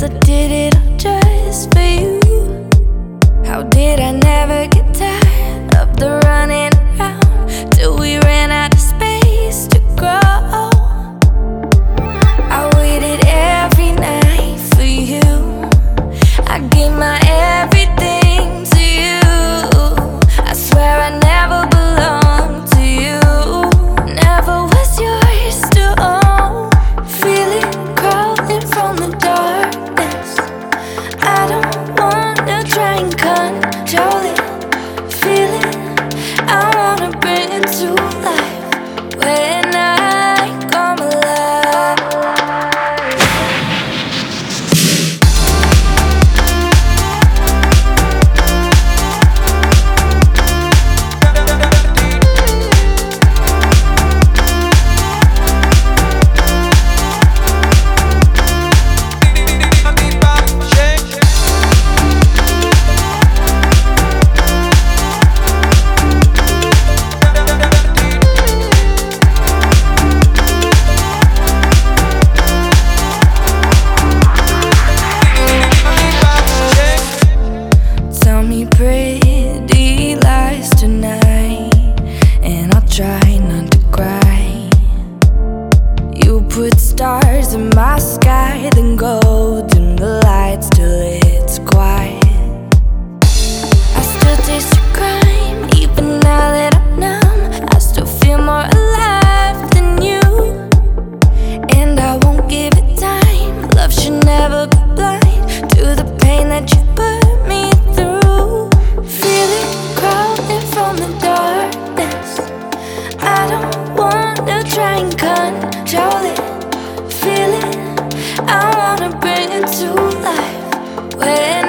guess I did it all just for you. How did I never get tired of the running around till we ran out of space to grow? I waited every night for you. I gave my everything to you. I swear I never belonged to you, never was yours to own. Feel it crawling from the darkness. I don't wanna try and control it. Feel it, I wanna bring it to life when I come alive. Tell me pretty lies tonight, and I'll try not to cry. You put stars in my sky, then go dim the lights till it's quiet. I still taste your crime, even now that I'm numb. I still feel more alive than you, and I won't give it time. Love should never be blind to the pain that you put me through. Feel it crawling from the darkness. I don't wanna try and control it. Feel it, I wanna bring it to life when